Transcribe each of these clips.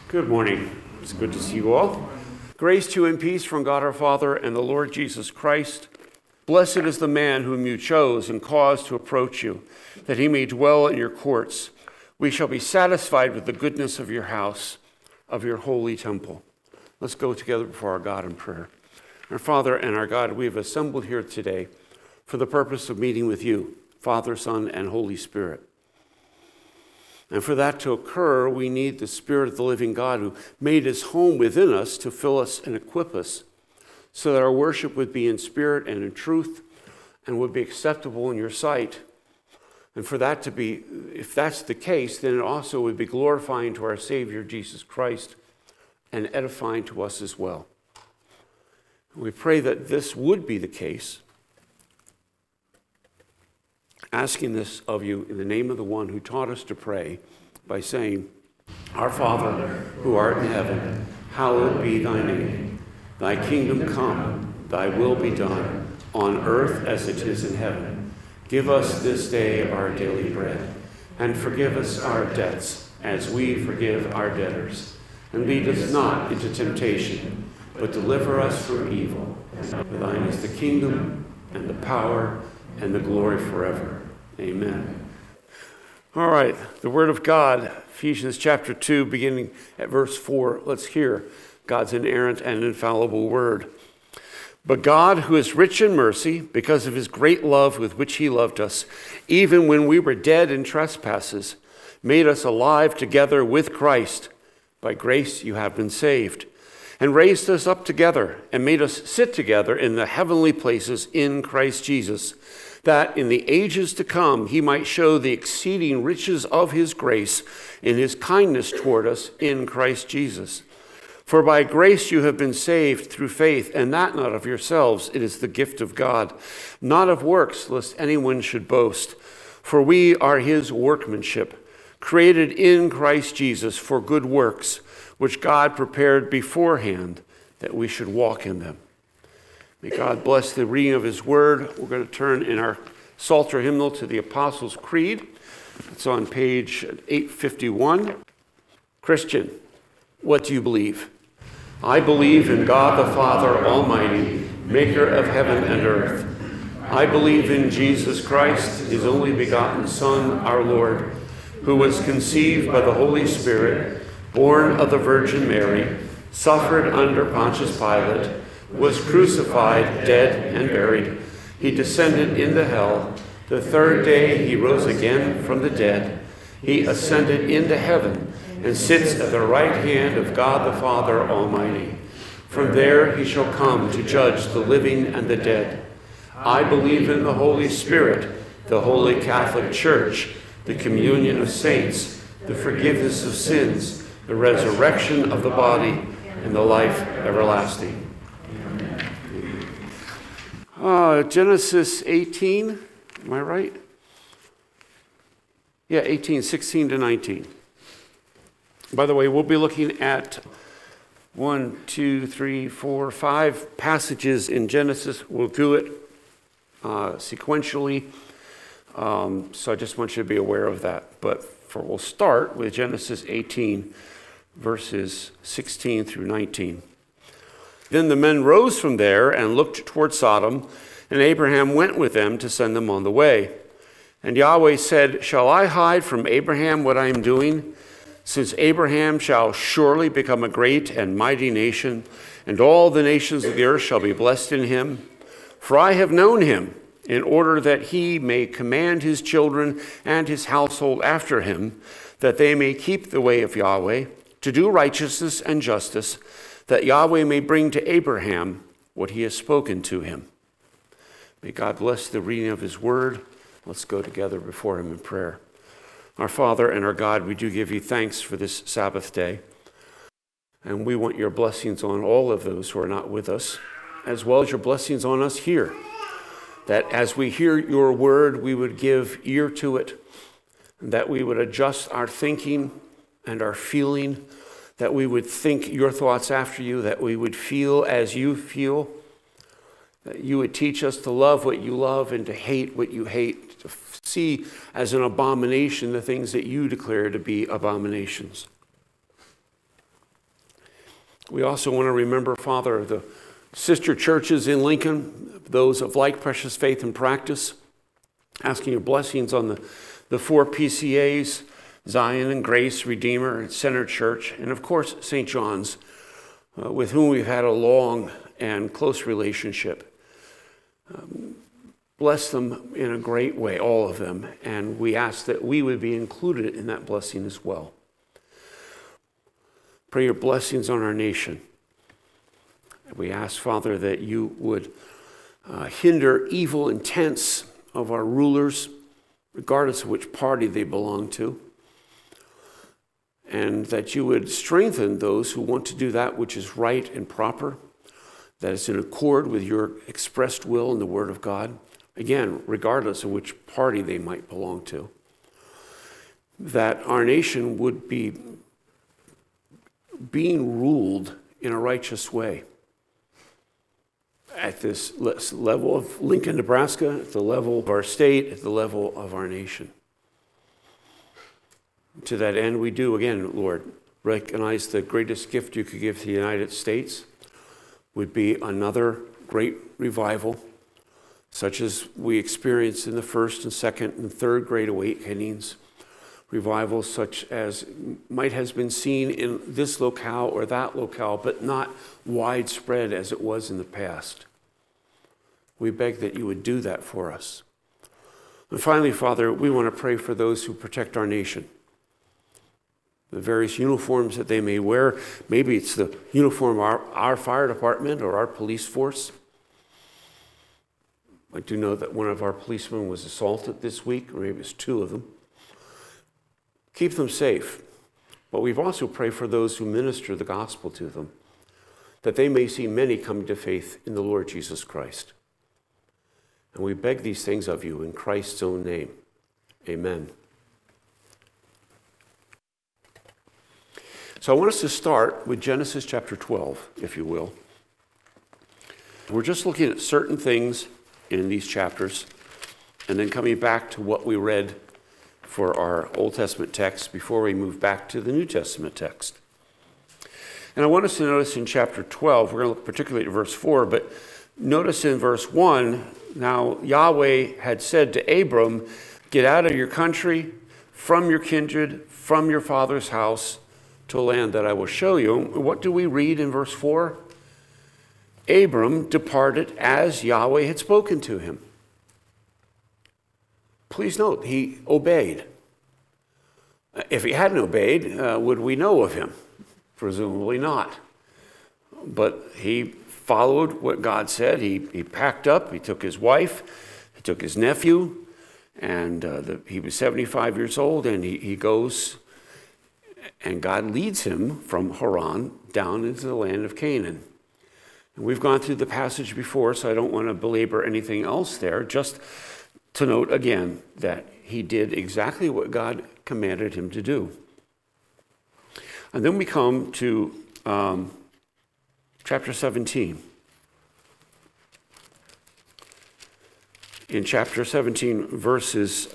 Good morning. It's good to see you all. Grace to you and peace from God our Father and the Lord Jesus Christ. Blessed is the man whom you chose and caused to approach you, that he may dwell in your courts. We shall be satisfied with the goodness of your house, of your holy temple. Let's go together before our God in prayer. Our Father and our God, we have assembled here today for the purpose of meeting with you, Father, Son, and Holy Spirit. And for that to occur, we need the Spirit of the living God who made his home within us to fill us and equip us so that our worship would be in spirit and in truth and would be acceptable in your sight. And for that to be, if that's the case, then it also would be glorifying to our Savior, Jesus Christ, and edifying to us as well. We pray that this would be the case, asking this of you in the name of the one who taught us to pray by saying, Our Father, who art in heaven, hallowed be thy name. Thy kingdom come, thy will be done, on earth as it is in heaven. Give us this day our daily bread, and forgive us our debts, as we forgive our debtors. And lead us not into temptation, but deliver us from evil. For thine is the kingdom, and the power, and the glory forever. Amen. All right, the Word of God, Ephesians chapter 2, beginning at verse 4. Let's hear God's inerrant and infallible word. But God, who is rich in mercy, because of his great love with which he loved us, even when we were dead in trespasses, made us alive together with Christ. By grace you have been saved, and raised us up together, and made us sit together in the heavenly places in Christ Jesus, that in the ages to come he might show the exceeding riches of his grace in his kindness toward us in Christ Jesus. For by grace you have been saved through faith, and that not of yourselves, it is the gift of God, not of works, lest anyone should boast. For we are his workmanship, created in Christ Jesus for good works, which God prepared beforehand that we should walk in them. May God bless the reading of his word. We're going to turn in our Psalter hymnal to the Apostles' Creed. It's on page 851. Christian, what do you believe? I believe in God the Father Almighty, maker of heaven and earth. I believe in Jesus Christ, his only begotten Son, our Lord, who was conceived by the Holy Spirit, born of the Virgin Mary, suffered under Pontius Pilate, was crucified, dead, and buried. He descended into hell. The third day he rose again from the dead. He ascended into heaven and sits at the right hand of God the Father Almighty. From there he shall come to judge the living and the dead. I believe in the Holy Spirit, the Holy Catholic Church, the communion of saints, the forgiveness of sins, the resurrection of the body, and the life everlasting. Genesis 18, am I right? Yeah, 18, 16 to 19. By the way, we'll be looking at 1, 2, 3, 4, 5 passages in Genesis. We'll do it sequentially. So I just want you to be aware of that. But we'll start with Genesis 18, verses 16 through 19. Then the men rose from there and looked toward Sodom, and Abraham went with them to send them on the way. And Yahweh said, Shall I hide from Abraham what I am doing? Since Abraham shall surely become a great and mighty nation, and all the nations of the earth shall be blessed in him. For I have known him, in order that he may command his children and his household after him, that they may keep the way of Yahweh, to do righteousness and justice, that Yahweh may bring to Abraham what he has spoken to him. May God bless the reading of his word. Let's go together before him in prayer. Our Father and our God, we do give you thanks for this Sabbath day. And we want your blessings on all of those who are not with us, as well as your blessings on us here. That as we hear your word, we would give ear to it, and that we would adjust our thinking and our feeling, that we would think your thoughts after you, that we would feel as you feel, that you would teach us to love what you love and to hate what you hate, to see as an abomination the things that you declare to be abominations. We also want to remember, Father, the sister churches in Lincoln, those of like precious faith and practice, asking your blessings on the 4 PCAs, Zion and Grace, Redeemer, and Center Church, and of course, St. John's, with whom we've had a long and close relationship. Bless them in a great way, all of them, and we ask that we would be included in that blessing as well. Pray your blessings on our nation. We ask, Father, that you would hinder evil intents of our rulers, regardless of which party they belong to, and that you would strengthen those who want to do that which is right and proper, that is in accord with your expressed will in the Word of God, again, regardless of which party they might belong to, that our nation would be being ruled in a righteous way. At this level of Lincoln, Nebraska, at the level of our state, at the level of our nation. To that end, we do, again, Lord, recognize the greatest gift you could give to the United States would be another great revival, such as we experienced in the first and second and third Great Awakenings. Revivals such as might have been seen in this locale or that locale, but not widespread as it was in the past. We beg that you would do that for us. And finally, Father, we want to pray for those who protect our nation. The various uniforms that they may wear. Maybe it's the uniform of our fire department or our police force. I do know that one of our policemen was assaulted this week, or maybe it was 2 of them. Keep them safe. But we've also prayed for those who minister the gospel to them, that they may see many come to faith in the Lord Jesus Christ. And we beg these things of you in Christ's own name. Amen. So I want us to start with Genesis chapter 12, if you will. We're just looking at certain things in these chapters, and then coming back to what we read for our Old Testament text before we move back to the New Testament text. And I want us to notice in chapter 12, we're going to look particularly at verse 4, but notice in verse 1, now Yahweh had said to Abram, get out of your country, from your kindred, from your father's house, to a land that I will show you. What do we read in verse 4? Abram departed as Yahweh had spoken to him. Please note, he obeyed. If he hadn't obeyed, would we know of him? Presumably not. But he followed what God said. He packed up, he took his wife, he took his nephew, and he was 75 years old, and he goes, and God leads him from Haran down into the land of Canaan. And we've gone through the passage before, so I don't want to belabor anything else there, just to note again that he did exactly what God commanded him to do. And then we come to chapter 17. In chapter 17, verses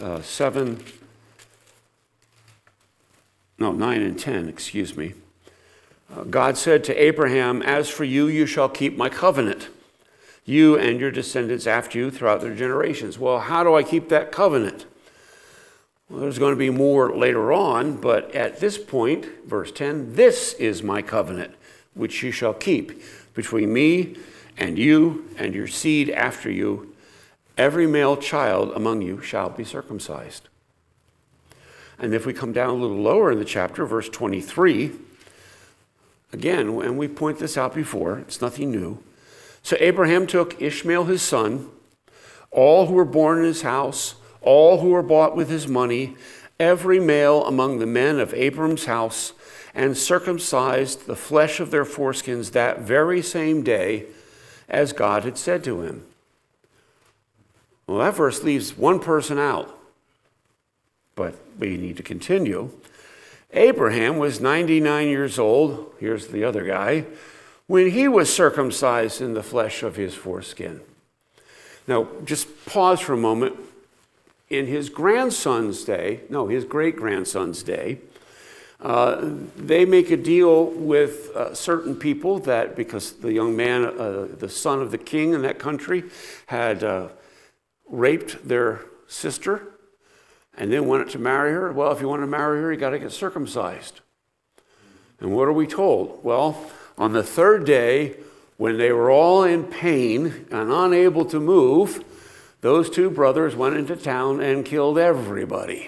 9 and 10, excuse me. God said to Abraham, as for you, you shall keep my covenant, you and your descendants after you throughout their generations. Well, how do I keep that covenant? Well, there's going to be more later on, but at this point, verse 10, this is my covenant, which you shall keep between me and you and your seed after you. Every male child among you shall be circumcised. And if we come down a little lower in the chapter, verse 23, again, and we point this out before, it's nothing new. So Abraham took Ishmael his son, all who were born in his house, all who were bought with his money, every male among the men of Abram's house, and circumcised the flesh of their foreskins that very same day, as God had said to him. Well, that verse leaves one person out, but we need to continue. Abraham was 99 years old, here's the other guy, when he was circumcised in the flesh of his foreskin. Now, just pause for a moment. In his great-grandson's day, They make a deal with certain people that because the young man, the son of the king in that country, had raped their sister and then wanted to marry her. Well, if you want to marry her, you got to get circumcised. And what are we told? Well, on the third day, when they were all in pain and unable to move, those two brothers went into town and killed everybody.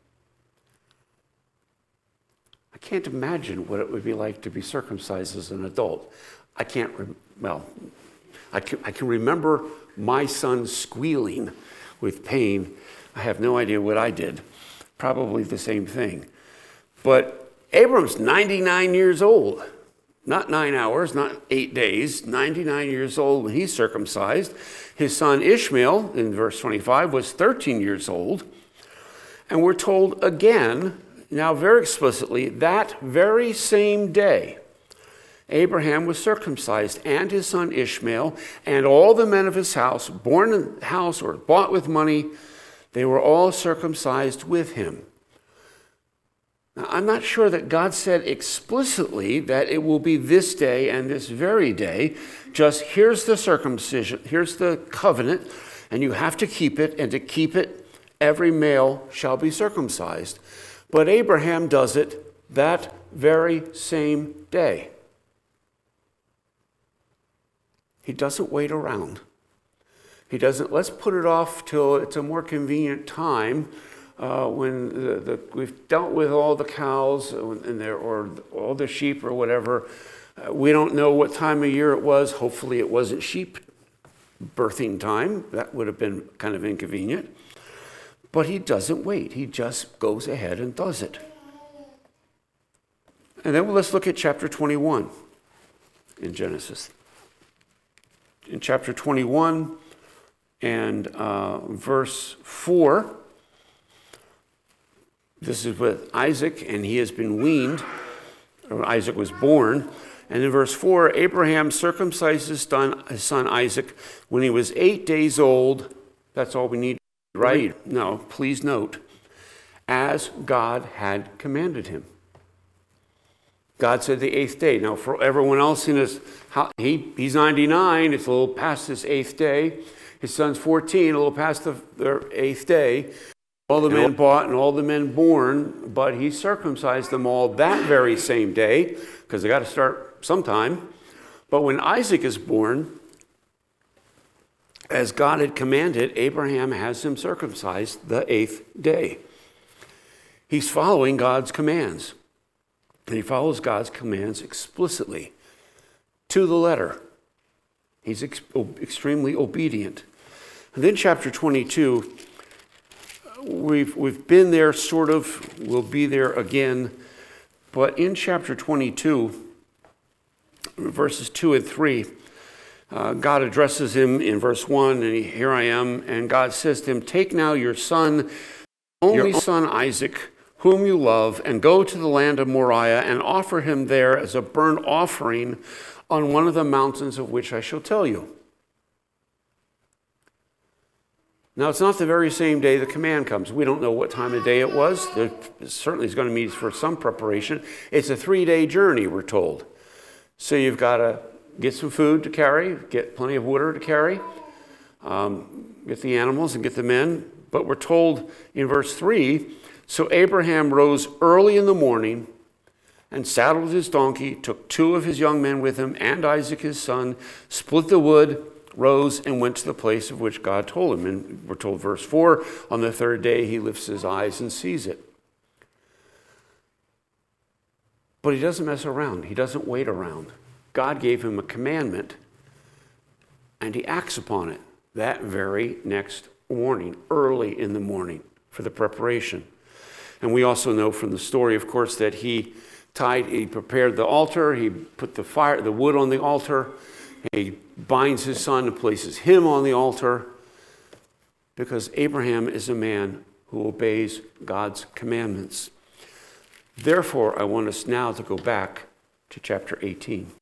I can't imagine what it would be like to be circumcised as an adult. I can remember my son squealing with pain. I have no idea what I did. Probably the same thing. But Abram's 99 years old. Not 9 hours, not 8 days, 99 years old when he's circumcised. His son Ishmael, in verse 25, was 13 years old. And we're told again, now very explicitly, that very same day, Abraham was circumcised, and his son Ishmael, and all the men of his house, born in the house or bought with money, they were all circumcised with him. Now, I'm not sure that God said explicitly that it will be this day and this very day. Just here's the circumcision, here's the covenant, and you have to keep it, and to keep it, every male shall be circumcised. But Abraham does it that very same day. He doesn't wait around. He doesn't, let's put it off till it's a more convenient time. When we've dealt with all the cows or all the sheep or whatever, we don't know what time of year it was. Hopefully it wasn't sheep birthing time. That would have been kind of inconvenient. But he doesn't wait. He just goes ahead and does it. And then let's look at chapter 21 in Genesis. In chapter 21 and verse 4, this is with Isaac, and he has been weaned, or Isaac was born. And in verse 4, Abraham circumcised his son Isaac when he was 8 days old. That's all we need to write. No, please note, as God had commanded him. God said the 8th day. Now, for everyone else in his house, he's 99. It's a little past his 8th day. His son's 14, a little past their 8th day. All the men bought and all the men born, but he circumcised them all that very same day, because they got to start sometime. But when Isaac is born, as God had commanded, Abraham has him circumcised the 8th day. He's following God's commands. And he follows God's commands explicitly, to the letter. He's extremely obedient. And then chapter 22, we've been there sort of, we'll be there again. But in chapter 22, verses 2 and 3, God addresses him in verse 1, and here I am, and God says to him, "Take now your son, only son Isaac, whom you love, and go to the land of Moriah and offer him there as a burnt offering on one of the mountains of which I shall tell you." Now, it's not the very same day the command comes. We don't know what time of day it was. There certainly is going to need for some preparation. It's a 3-day journey, we're told. So you've got to get some food to carry, get plenty of water to carry, get the animals and get the men. But we're told in verse 3, so Abraham rose early in the morning and saddled his donkey, took 2 of his young men with him and Isaac his son, split the wood, rose and went to the place of which God told him. And we're told, verse 4, on the 3rd day he lifts his eyes and sees it. But he doesn't mess around. He doesn't wait around. God gave him a commandment, and he acts upon it that very next morning, early in the morning, for the preparation. And we also know from the story, of course, that he prepared the altar, he put the wood on the altar, he binds his son and places him on the altar, because Abraham is a man who obeys God's commandments. Therefore, I want us now to go back to chapter 18.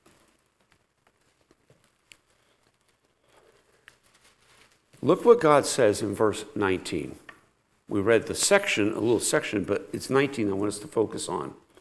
Look what God says in verse 19. We read the section, a little section, but it's 19 I want us to focus on.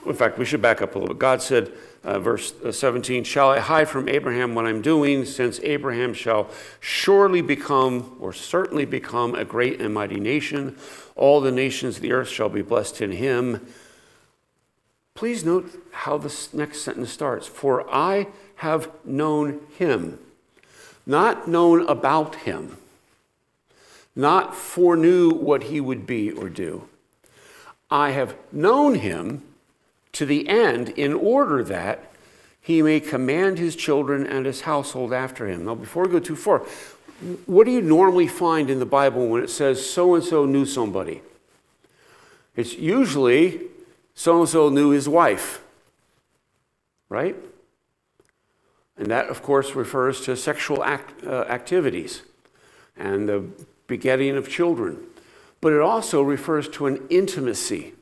In fact, we should back up a little bit. God said, verse 17, shall I hide from Abraham what I'm doing, since Abraham shall surely become, or certainly become, a great and mighty nation. All the nations of the earth shall be blessed in him. Please note how this next sentence starts. For I have known him, not known about him, not foreknew what he would be or do. I have known him to the end, in order that he may command his children and his household after him. Now, before we go too far, what do you normally find in the Bible when it says so-and-so knew somebody? It's usually so-and-so knew his wife, right? And that, of course, refers to sexual activities and the begetting of children. But it also refers to an intimacy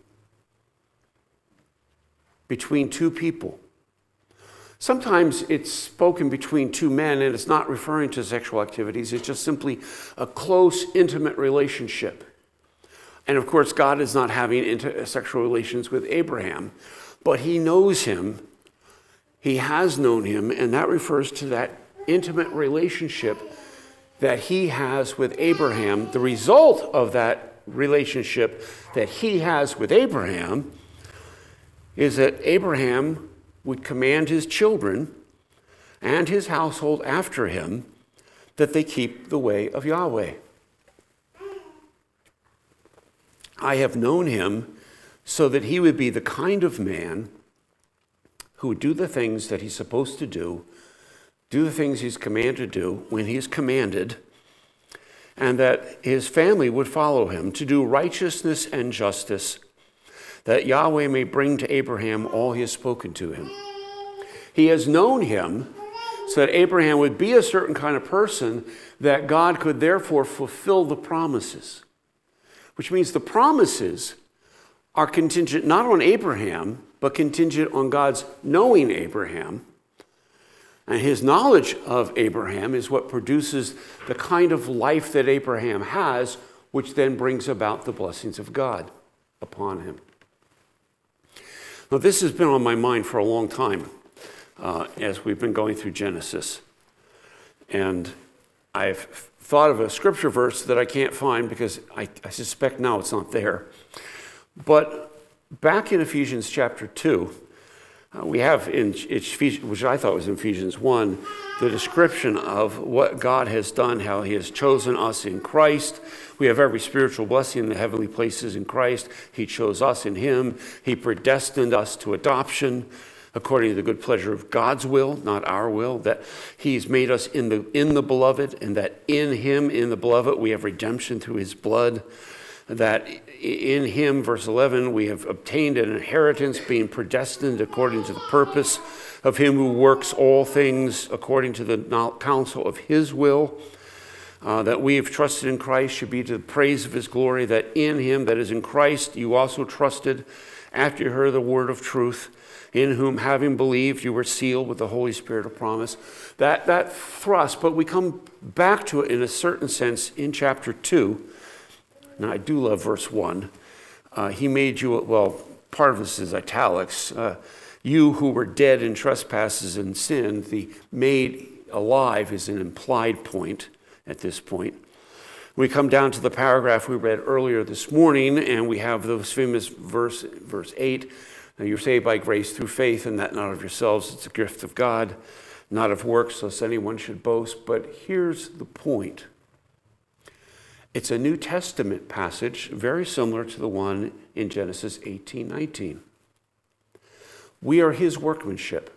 between two people. Sometimes it's spoken between two men, and it's not referring to sexual activities. It's just simply a close, intimate relationship. And of course, God is not having sexual relations with Abraham, but he knows him. He has known him, and that refers to that intimate relationship that he has with Abraham. The result of that relationship that he has with Abraham is that Abraham would command his children and his household after him that they keep the way of Yahweh. I have known him so that he would be the kind of man who would do the things that he's supposed to do the things he's commanded to do when he's commanded, and that his family would follow him to do righteousness and justice, that Yahweh may bring to Abraham all he has spoken to him. He has known him so that Abraham would be a certain kind of person, that God could therefore fulfill the promises. Which means the promises are contingent not on Abraham, but contingent on God's knowing Abraham. And his knowledge of Abraham is what produces the kind of life that Abraham has, which then brings about the blessings of God upon him. Now, this has been on my mind for a long time as we've been going through Genesis. And I've thought of a scripture verse that I can't find because I suspect now it's not there. But back in Ephesians chapter 2, we have in Ephesians, which I thought was in Ephesians 1, the description of what God has done, how he has chosen us in Christ. We have every spiritual blessing in the heavenly places in Christ. He chose us in him. He predestined us to adoption according to the good pleasure of God's will, not our will, that he's made us in the beloved, and that in him, in the beloved, we have redemption through his blood. That in him, verse 11, we have obtained an inheritance, being predestined according to the purpose of him who works all things according to the counsel of his will, that we have trusted in Christ should be to the praise of his glory, that in him, that is in Christ, you also trusted after you heard the word of truth, in whom, having believed, you were sealed with the Holy Spirit of promise. That thrust, but we come back to it in a certain sense in chapter 2. Now, I do love verse 1. He made you, well, part of this is italics. You who were dead in trespasses and sin, the made alive is an implied point at this point. We come down to the paragraph we read earlier this morning, and we have those famous verse 8. Now, you're saved by grace through faith, and that not of yourselves. It's a gift of God, not of works, lest anyone should boast. But here's the point. It's a New Testament passage, very similar to the one in Genesis 18:19. We are his workmanship.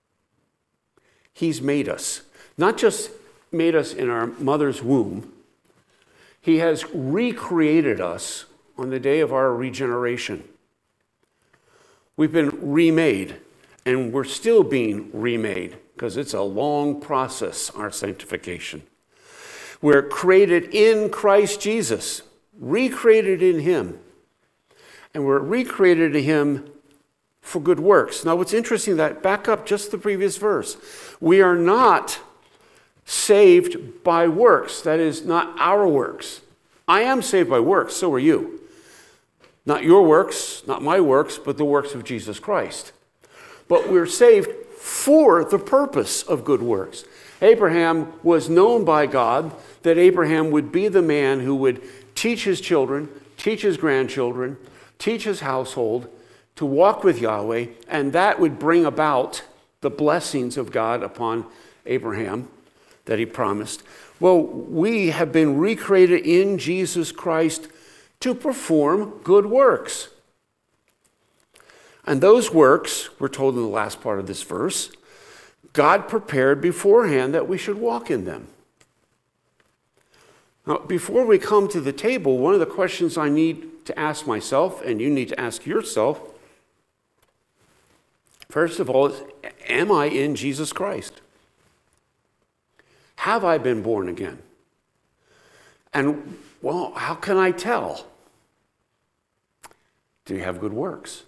He's made us. Not just made us in our mother's womb. He has recreated us on the day of our regeneration. We've been remade, and we're still being remade, because it's a long process, our sanctification. We're created in Christ Jesus, recreated in him. And we're recreated in him for good works. Now, what's interesting, that back up just the previous verse. We are not saved by works. That is not our works. I am saved by works, so are you. Not your works, not my works, but the works of Jesus Christ. But we're saved for the purpose of good works. Abraham was known by God that Abraham would be the man who would teach his children, teach his grandchildren, teach his household to walk with Yahweh, and that would bring about the blessings of God upon Abraham that he promised. Well, we have been recreated in Jesus Christ to perform good works. And those works, we're told in the last part of this verse, God prepared beforehand that we should walk in them. Now, before we come to the table, one of the questions I need to ask myself, and you need to ask yourself, first of all, is, am I in Jesus Christ? Have I been born again? And, well, how can I tell? Do you have good works?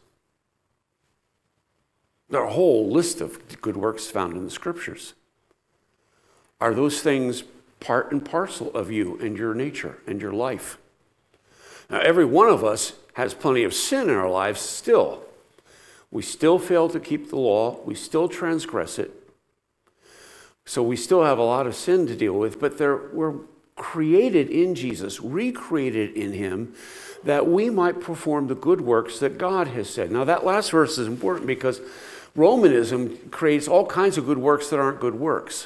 There are a whole list of good works found in the Scriptures. Are those things part and parcel of you and your nature and your life? Now, every one of us has plenty of sin in our lives still. We still fail to keep the law. We still transgress it. So we still have a lot of sin to deal with, but we're created in Jesus, recreated in him, that we might perform the good works that God has said. Now, that last verse is important because Romanism creates all kinds of good works that aren't good works.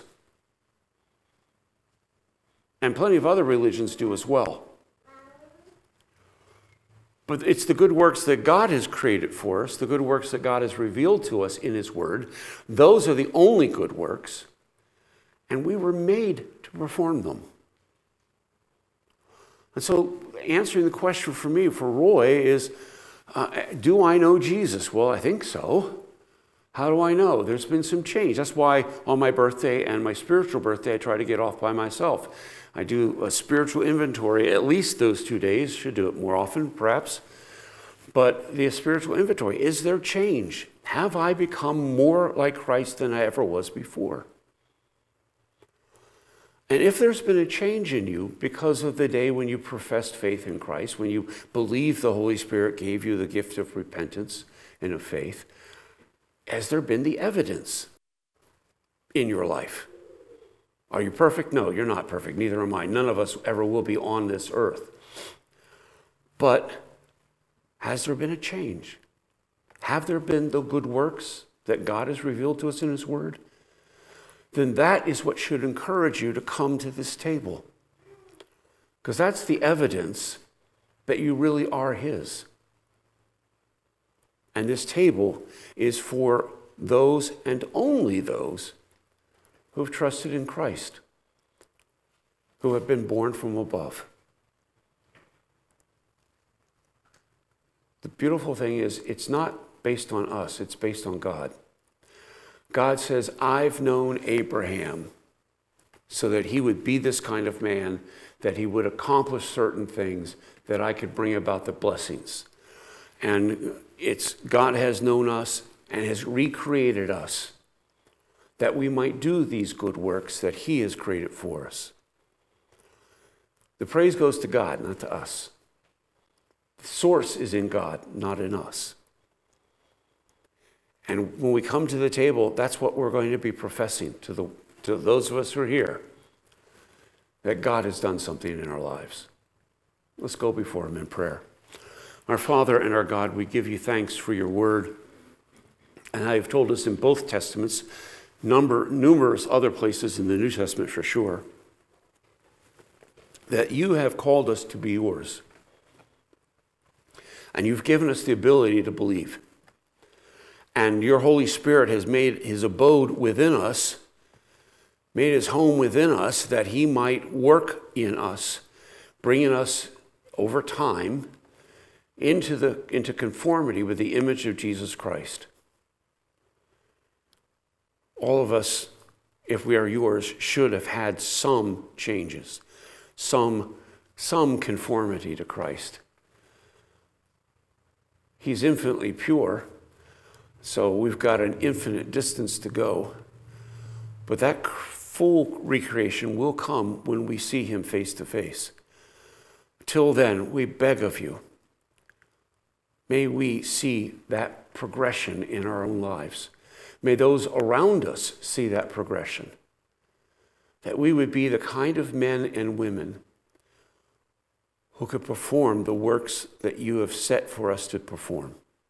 And plenty of other religions do as well. But it's the good works that God has created for us, the good works that God has revealed to us in his word. Those are the only good works, and we were made to perform them. And so answering the question for me, for Roy, is, do I know Jesus? Well, I think so. How do I know? There's been some change. That's why on my birthday and my spiritual birthday, I try to get off by myself. I do a spiritual inventory at least those 2 days. Should do it more often, perhaps. But the spiritual inventory, is there change? Have I become more like Christ than I ever was before? And if there's been a change in you because of the day when you professed faith in Christ, when you believed the Holy Spirit gave you the gift of repentance and of faith, has there been the evidence in your life? Are you perfect? No, you're not perfect. Neither am I. None of us ever will be on this earth. But has there been a change? Have there been the good works that God has revealed to us in his word? Then that is what should encourage you to come to this table. Because that's the evidence that you really are his. And this table is for those and only those who have trusted in Christ, who have been born from above. The beautiful thing is, it's not based on us, it's based on God. God says, I've known Abraham so that he would be this kind of man, that he would accomplish certain things, that I could bring about the blessings. And God has known us and has recreated us that we might do these good works that he has created for us. The praise goes to God, not to us. The source is in God, not in us. And when we come to the table, that's what we're going to be professing to those of us who are here, that God has done something in our lives. Let's go before him in prayer. Our Father and our God, we give you thanks for your word. And I have told us in both Testaments, numerous other places in the New Testament for sure, that you have called us to be yours. And you've given us the ability to believe. And your Holy Spirit has made his abode within us, made his home within us, that he might work in us, bringing us over time into conformity with the image of Jesus Christ. All of us, if we are yours, should have had some changes, some conformity to Christ. He's infinitely pure, so we've got an infinite distance to go. But that full recreation will come when we see him face to face. Till then, we beg of you, May we see that progression in our own lives. May those around us see that progression. That we would be the kind of men and women who could perform the works that you have set for us to perform.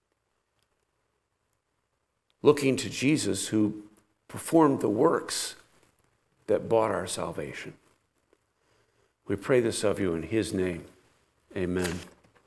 Looking to Jesus, who performed the works that bought our salvation. We pray this of you in his name. Amen.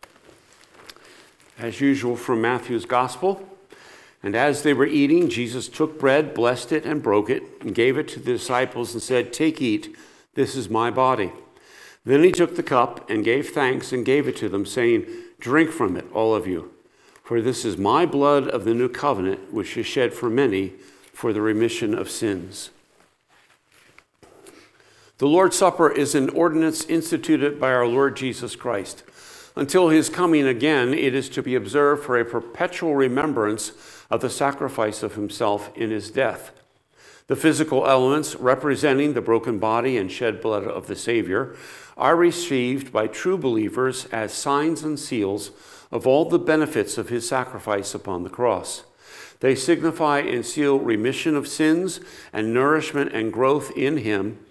As usual from Matthew's Gospel, and as they were eating, Jesus took bread, blessed it, and broke it, and gave it to the disciples and said, "Take, eat, this is my body." Then he took the cup and gave thanks and gave it to them, saying, "Drink from it, all of you, for this is my blood of the new covenant, which is shed for many for the remission of sins." The Lord's Supper is an ordinance instituted by our Lord Jesus Christ. Until his coming again, it is to be observed for a perpetual remembrance of the sacrifice of himself in his death. The physical elements representing the broken body and shed blood of the Savior are received by true believers as signs and seals of all the benefits of his sacrifice upon the cross. They signify and seal remission of sins and nourishment and growth in him,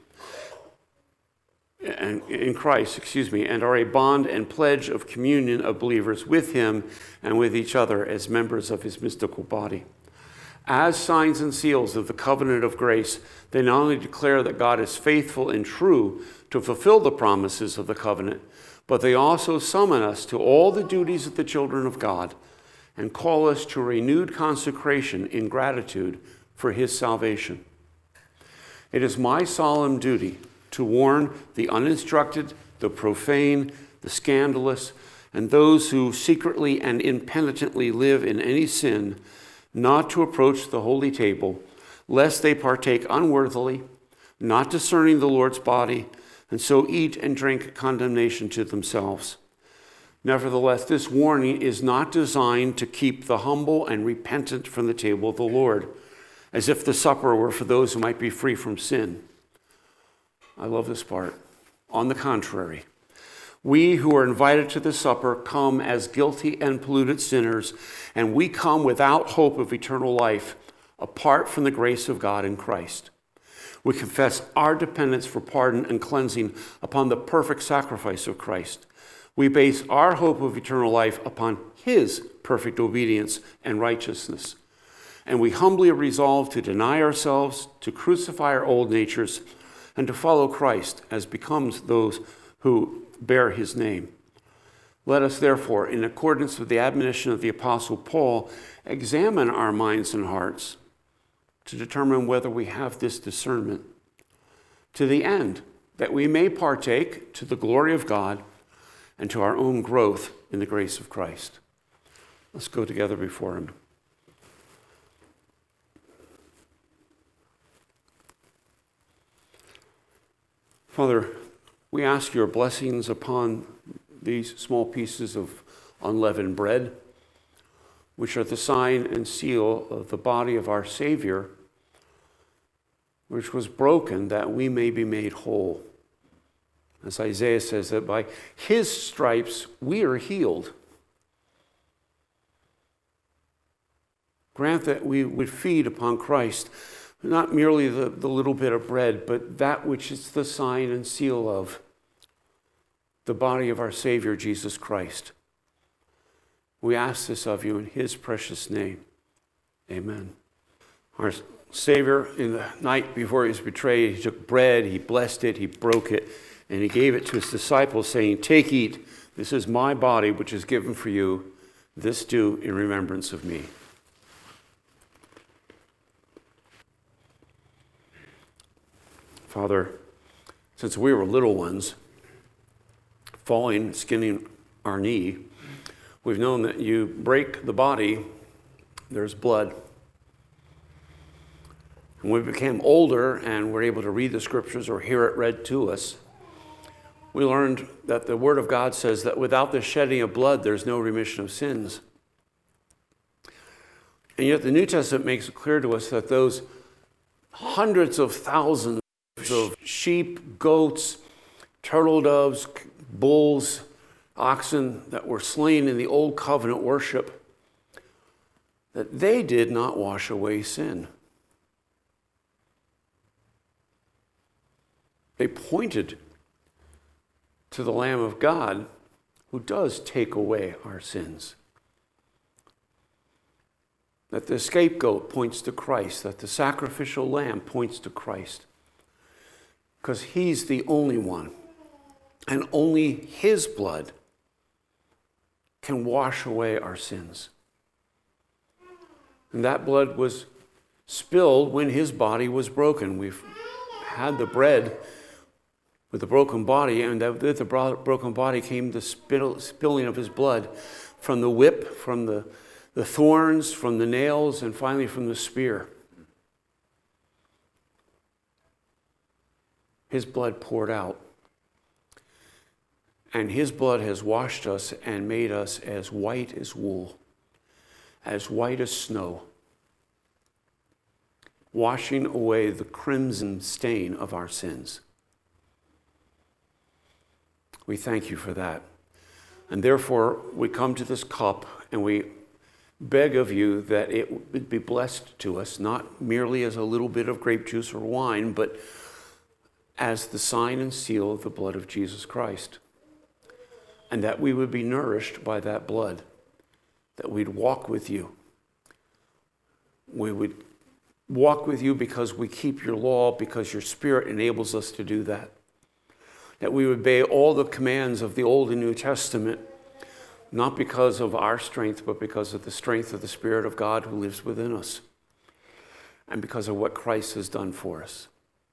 and in Christ, and are a bond and pledge of communion of believers with him and with each other as members of his mystical body. As signs and seals of the covenant of grace, they not only declare that God is faithful and true to fulfill the promises of the covenant, but they also summon us to all the duties of the children of God and call us to renewed consecration in gratitude for his salvation. It is my solemn duty to warn the uninstructed, the profane, the scandalous, and those who secretly and impenitently live in any sin, not to approach the holy table, lest they partake unworthily, not discerning the Lord's body, and so eat and drink condemnation to themselves. Nevertheless, this warning is not designed to keep the humble and repentant from the table of the Lord, as if the supper were for those who might be free from sin. I love this part. On the contrary, we who are invited to the supper come as guilty and polluted sinners, and we come without hope of eternal life, apart from the grace of God in Christ. We confess our dependence for pardon and cleansing upon the perfect sacrifice of Christ. We base our hope of eternal life upon his perfect obedience and righteousness. And we humbly resolve to deny ourselves, to crucify our old natures, and to follow Christ as becomes those who bear his name. Let us therefore, in accordance with the admonition of the Apostle Paul, examine our minds and hearts to determine whether we have this discernment, to the end that we may partake to the glory of God and to our own growth in the grace of Christ. Let's go together before him. Father, we ask your blessings upon these small pieces of unleavened bread, which are the sign and seal of the body of our Savior, which was broken that we may be made whole. As Isaiah says, that by his stripes we are healed. Grant that we would feed upon Christ, not merely the little bit of bread, but that which is the sign and seal of the body of our Savior, Jesus Christ. We ask this of you in his precious name. Amen. Our Savior, in the night before he was betrayed, he took bread, he blessed it, he broke it, and he gave it to his disciples, saying, "Take, eat, this is my body, which is given for you. This do in remembrance of me." Father, since we were little ones, falling, skinning our knee, we've known that you break the body, there's blood. When we became older and were able to read the scriptures or hear it read to us, we learned that the Word of God says that without the shedding of blood, there's no remission of sins. And yet the New Testament makes it clear to us that those hundreds of thousands of sheep, goats, turtle doves, bulls, oxen that were slain in the old covenant worship, that they did not wash away sin. They pointed to the Lamb of God who does take away our sins. That the scapegoat points to Christ, that the sacrificial lamb points to Christ. Because he's the only one, and only his blood can wash away our sins. And that blood was spilled when his body was broken. We've had the bread with the broken body, and with the broken body came the spilling of his blood from the whip, from the thorns, from the nails, and finally from the spear. His blood poured out. And his blood has washed us and made us as white as wool, as white as snow, washing away the crimson stain of our sins. We thank you for that. And therefore, we come to this cup and we beg of you that it would be blessed to us, not merely as a little bit of grape juice or wine, but as the sign and seal of the blood of Jesus Christ. And that we would be nourished by that blood, that we'd walk with you. We would walk with you because we keep your law, because your Spirit enables us to do that. That we would obey all the commands of the Old and New Testament, not because of our strength, but because of the strength of the Spirit of God who lives within us, and because of what Christ has done for us.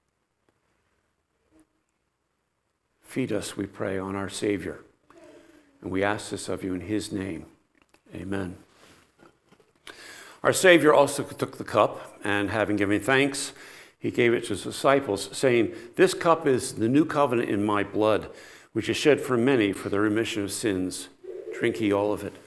Feed us, we pray, on our Savior. And we ask this of you in his name. Amen. Our Savior also took the cup, and having given thanks, he gave it to his disciples, saying, "This cup is the new covenant in my blood, which is shed for many for the remission of sins. Drink ye all of it."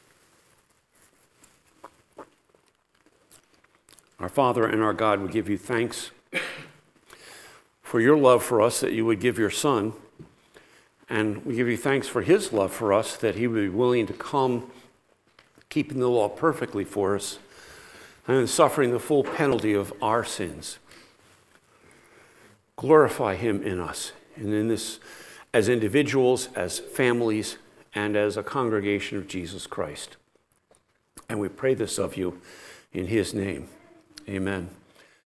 Our Father and our God, we give you thanks for your love for us, that you would give your Son. And we give you thanks for his love for us, that he would be willing to come, keeping the law perfectly for us, and suffering the full penalty of our sins. Glorify him in us, and in this, as individuals, as families, and as a congregation of Jesus Christ. And we pray this of you in his name. Amen.